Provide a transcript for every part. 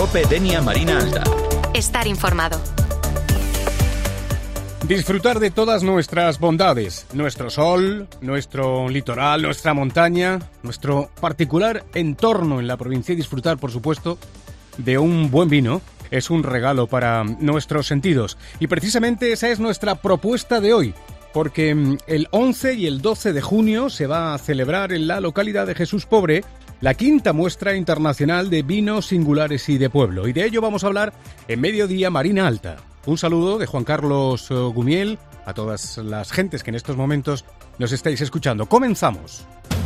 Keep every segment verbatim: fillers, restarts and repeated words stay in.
COPE Denia Marina Alta. Estar informado. Disfrutar de todas nuestras bondades, nuestro sol, nuestro litoral, nuestra montaña, nuestro particular entorno en la provincia y disfrutar, por supuesto, de un buen vino es un regalo para nuestros sentidos. Y precisamente esa es nuestra propuesta de hoy, porque el once y el doce de junio se va a celebrar en la localidad de Jesús Pobre la quinta muestra internacional de vinos singulares y de pueblo. Y de ello vamos a hablar en Mediodía Marina Alta. Un saludo de Juan Carlos Gumiel a todas las gentes que en estos momentos nos estáis escuchando. ¡Comenzamos!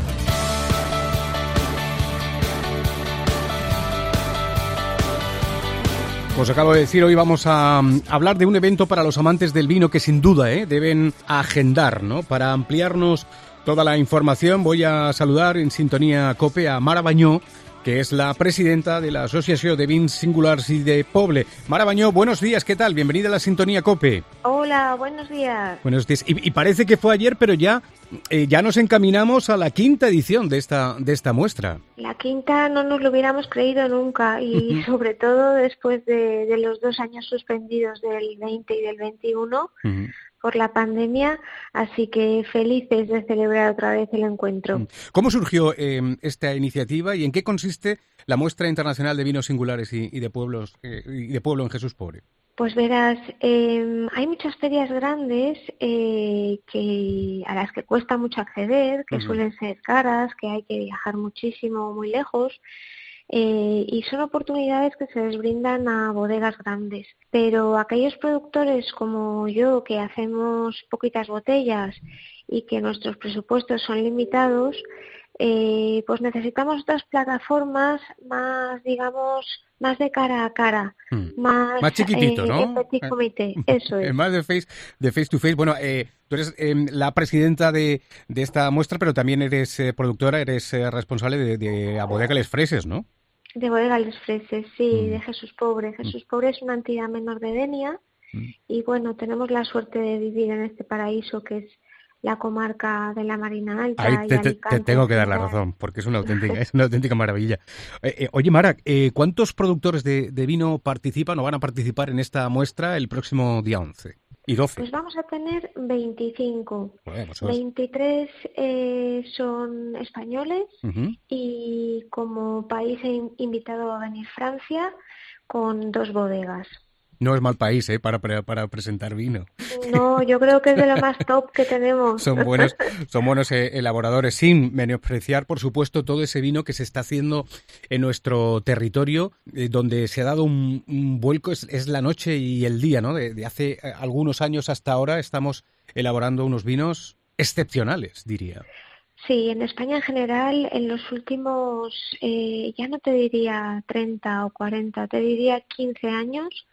Os acabo de decir, hoy vamos a hablar de un evento para los amantes del vino que sin duda eh, deben agendar, ¿no? Para ampliarnos toda la información voy a saludar en sintonía COPE a Mara Bañó, que es la presidenta de la Asociación de Vins Singulars y de Poble. Mara Bañó, buenos días, ¿qué tal? Bienvenida a la sintonía COPE. Hola, buenos días. Buenos días. Y, y parece que fue ayer, pero ya, eh, ya nos encaminamos a la quinta edición de esta, de esta muestra. La quinta no nos lo hubiéramos creído nunca y uh-huh. sobre todo después de, de los dos años suspendidos del veinte y del veintiuno. Uh-huh. Por la pandemia, así que felices de celebrar otra vez el encuentro. ¿Cómo surgió eh, esta iniciativa y en qué consiste la Muestra Internacional de Vinos Singulares y, y de pueblos eh, y de pueblo en Jesús Pobre? Pues verás, eh, hay muchas ferias grandes eh, que a las que cuesta mucho acceder, que uh-huh. suelen ser caras, que hay que viajar muchísimo, muy lejos. Eh, y son oportunidades que se les brindan a bodegas grandes, pero aquellos productores como yo que hacemos poquitas botellas y que nuestros presupuestos son limitados, eh, pues necesitamos otras plataformas más, digamos, más de cara a cara, hmm. más, más chiquitito, eh, ¿no? Petit comité, eso es. Más de face, de face to face. Bueno, eh, tú eres eh, la presidenta de, de esta muestra, pero también eres eh, productora, eres eh, responsable de, de a Bodega Les Freses, ¿no? De Bodega Les Freses, sí, mm. de Jesús Pobre. Jesús mm. Pobre es una entidad menor de Denia mm. y bueno, tenemos la suerte de vivir en este paraíso que es la comarca de la Marina Alta. Ahí te, te, te tengo que dar la razón, porque es una auténtica, es una auténtica maravilla. Eh, eh, oye, Mara, eh, ¿cuántos productores de, de vino participan o van a participar en esta muestra el próximo día once? ¿Y doce? Pues vamos a tener veinticinco. Bueno, sos... veintitrés eh, son españoles uh-huh. y como país he invitado a venir Francia con dos bodegas. No es mal país, ¿eh? Para, para, para presentar vino. No, yo creo que es de lo más top que tenemos. Son buenos, son buenos eh, elaboradores, sin menospreciar, por supuesto, todo ese vino que se está haciendo en nuestro territorio, eh, donde se ha dado un, un vuelco, es, es la noche y el día, ¿no? De, de hace algunos años hasta ahora estamos elaborando unos vinos excepcionales, diría. Sí, en España en general, en los últimos, eh, ya no te diría treinta o cuarenta, te diría quince años,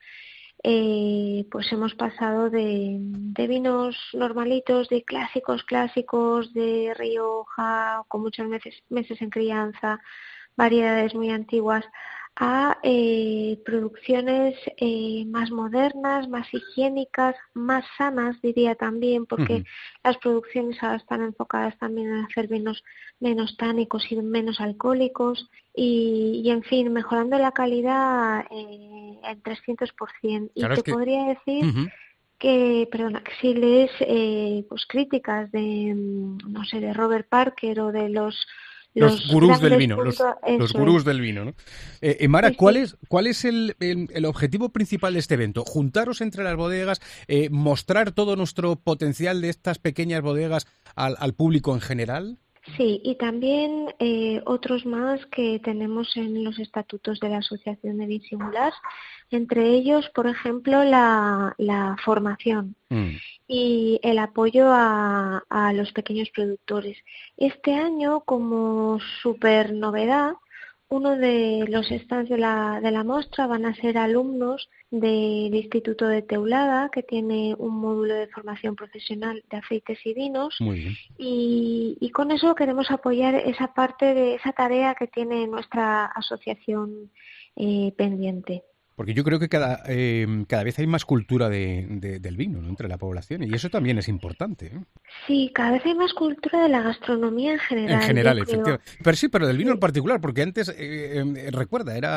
Eh, pues hemos pasado de, de vinos normalitos, de clásicos clásicos, de Rioja, con muchos meses, meses en crianza, variedades muy antiguas, a eh, producciones eh, más modernas, más higiénicas, más sanas, diría también, porque uh-huh. las producciones ahora están enfocadas también en hacer vinos menos tánicos y menos alcohólicos y, y en fin, mejorando la calidad eh, en trescientos por ciento. Y claro, te es que... podría decir... Uh-huh. que, perdona, que si lees eh, pues críticas de, no sé, de Robert Parker o de los Los, los gurús del vino, puntos, los, los gurús es. del vino, ¿no? Eh, eh, Mara, sí, ¿cuál sí. es, cuál es el, el, el objetivo principal de este evento? ¿Juntaros entre las bodegas, eh, mostrar todo nuestro potencial de estas pequeñas bodegas al, al público en general? Sí, y también eh, otros más que tenemos en los estatutos de la Asociación de Vins Singulars, entre ellos, por ejemplo, la, la formación mm. y el apoyo a, a los pequeños productores. Este año, como súper novedad, uno de los stands de la, de la muestra van a ser alumnos del Instituto de Teulada, que tiene un módulo de formación profesional de aceites y vinos. Muy bien. Y, y con eso queremos apoyar esa parte de esa tarea que tiene nuestra asociación eh, pendiente. Porque yo creo que cada eh, cada vez hay más cultura de, de, del vino, ¿no?, entre la población, y eso también es importante, ¿eh? Sí, cada vez hay más cultura de la gastronomía en general. En general, efectivamente. Pero sí, pero del vino sí. en particular, porque antes, eh, eh, recuerda, era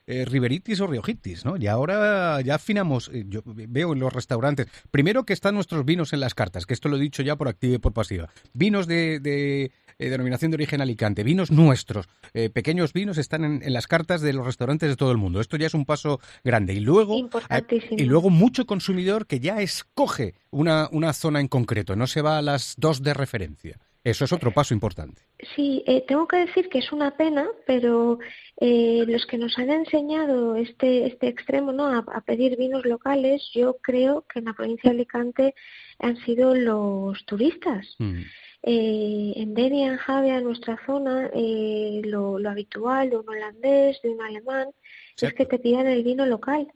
eh, Riberitis o Riojitis, ¿no? Y ahora ya afinamos, eh, yo veo en los restaurantes, primero que están nuestros vinos en las cartas, que esto lo he dicho ya por activa y por pasiva. Vinos de, de eh, denominación de origen Alicante, vinos nuestros, eh, pequeños vinos están en, en las cartas de los restaurantes de todo el mundo. Esto ya es un paso grande. Y luego, Importantísimo. y luego mucho consumidor que ya escoge una, una zona en concreto, no se va a las dos de referencia. Eso es otro paso importante. Sí, eh, tengo que decir que es una pena, pero eh, los que nos han enseñado este este extremo, ¿no?, a, a pedir vinos locales, yo creo que en la provincia de Alicante han sido los turistas. Mm. Eh, en Denia, en Javea, en nuestra zona, eh, lo, lo habitual de un holandés, de un alemán, ¿cierto?, es que te pidan el vino local.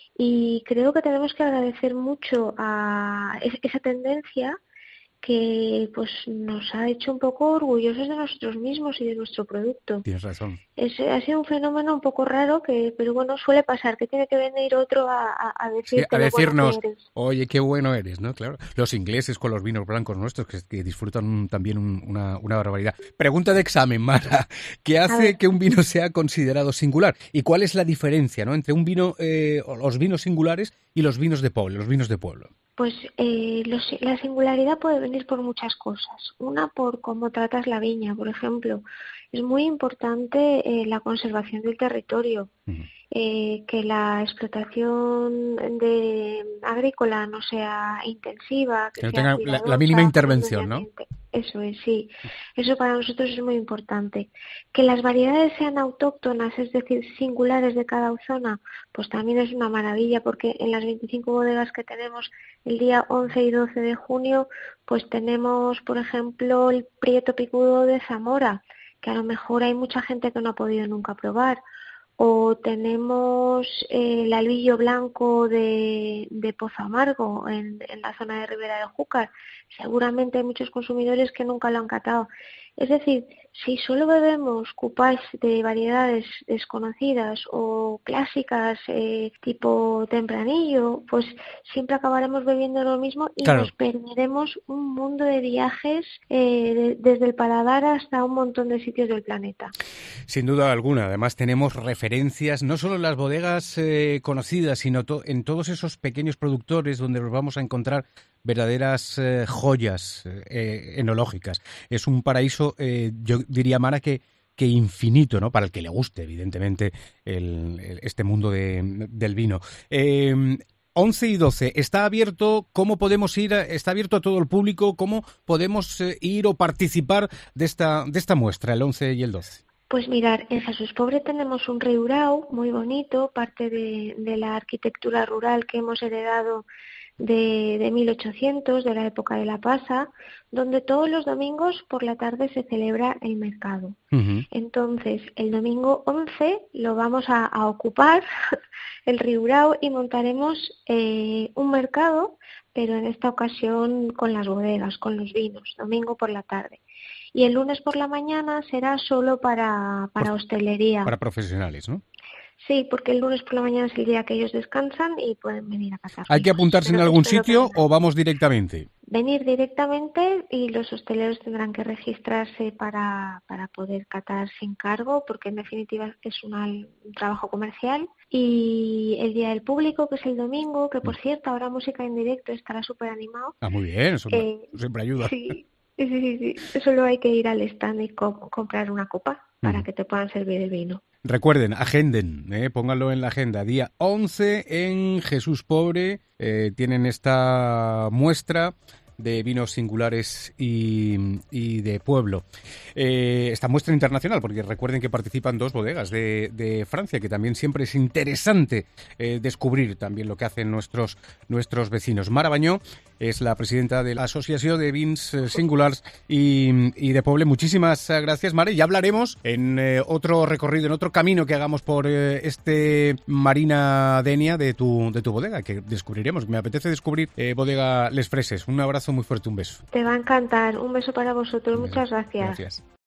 Y creo que tenemos que agradecer mucho a esa tendencia que pues nos ha hecho un poco orgullosos de nosotros mismos y de nuestro producto. Tienes razón. Es, ha sido un fenómeno un poco raro, que pero bueno, suele pasar, que tiene que venir otro a, a, a decirte sí, a decirnos, bueno que eres. Oye, qué bueno eres, ¿no? Claro. Los ingleses con los vinos blancos nuestros, que, que disfrutan un, también un, una, una barbaridad. Pregunta de examen, Mara. ¿Qué hace que un vino sea considerado singular? ¿Y cuál es la diferencia, ¿no?, entre un vino, eh, los vinos singulares y los vinos de pueblo, los vinos de pueblo? Pues eh, los, la singularidad puede venir por muchas cosas. Una, por cómo tratas la viña, por ejemplo. Es muy importante eh, la conservación del territorio, uh-huh. eh, que la explotación de agrícola no sea intensiva, que, que no sea tenga la, la mínima intervención, ¿no? Eso es, sí. Eso para nosotros es muy importante. Que las variedades sean autóctonas, es decir, singulares de cada zona, pues también es una maravilla, porque en las veinticinco bodegas que tenemos el día once y doce de junio, pues tenemos, por ejemplo, el Prieto Picudo de Zamora, que a lo mejor hay mucha gente que no ha podido nunca probar. O tenemos eh, el Albillo Blanco de, de Pozo Amargo en, en la zona de Ribera de Júcar. Seguramente hay muchos consumidores que nunca lo han catado. Es decir, si solo bebemos cupás de variedades desconocidas o clásicas eh, tipo tempranillo, pues siempre acabaremos bebiendo lo mismo y claro, nos perderemos un mundo de viajes eh, de, desde el paladar hasta un montón de sitios del planeta. Sin duda alguna. Además tenemos referencias no solo en las bodegas eh, conocidas, sino to- en todos esos pequeños productores donde nos vamos a encontrar verdaderas eh, joyas eh, enológicas. Es un paraíso, eh, yo diría, Mara, que, que infinito, ¿no? Para el que le guste, evidentemente, el, el, este mundo de, del vino. Eh, once y doce, ¿está abierto? ¿Cómo podemos ir? ¿Está abierto a todo el público? ¿Cómo podemos eh, ir o participar de esta, de esta muestra, el once y el doce? Pues mirar, en Jesús Pobre tenemos un riurau muy bonito, parte de, de la arquitectura rural que hemos heredado de, de mil ochocientos, de la época de la Pasa, donde todos los domingos por la tarde se celebra el mercado. Uh-huh. Entonces, el domingo once lo vamos a, a ocupar, el riurau, y montaremos eh, un mercado, pero en esta ocasión con las bodegas, con los vinos, domingo por la tarde. Y el lunes por la mañana será solo para, para por, hostelería. Para profesionales, ¿no? Sí, porque el lunes por la mañana es el día que ellos descansan y pueden venir a catar. ¿Hay que apuntarse pero, en algún sitio o vamos directamente? Venir directamente, y los hosteleros tendrán que registrarse para, para poder catar sin cargo, porque en definitiva es una, un trabajo comercial. Y el día del público, que es el domingo, que por cierto habrá música en directo, estará súper animado. Ah, muy bien, eso eh, siempre ayuda. Sí. Sí, sí, sí. Solo hay que ir al stand y co- comprar una copa para mm. que te puedan servir el vino. Recuerden, agenden, eh, pónganlo en la agenda. Día once en Jesús Pobre, eh, tienen esta muestra de vinos singulares y, y de pueblo. Eh, esta muestra internacional, porque recuerden que participan dos bodegas de, de Francia, que también siempre es interesante eh, descubrir también lo que hacen nuestros, nuestros vecinos. Mara Bañó es la presidenta de la Asociación de Vins Singulars y, y de Poble. Muchísimas gracias, Mara. Y ya hablaremos en eh, otro recorrido, en otro camino que hagamos por eh, este Marina Denia de tu, de tu bodega, que descubriremos. Me apetece descubrir eh, Bodega Les Freses. Un abrazo muy fuerte, un beso. Te va a encantar. Un beso para vosotros. Muchas gracias. Gracias.